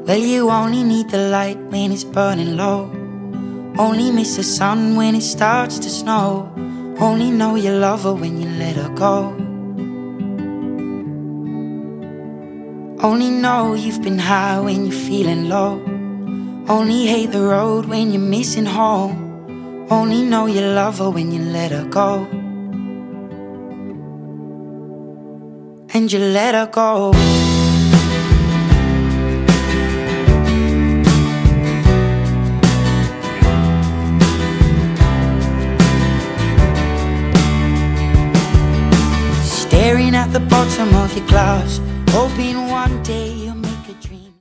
Well, you only need the light when it's burning low. Only miss the sun when it starts to snow. Only know you love her when you let her go. Only know you've been high when you're feeling low. Only hate the road when you're missing home. Only know you love her when you let her go. And you let her go. Staring at the bottom of your glass, hoping one day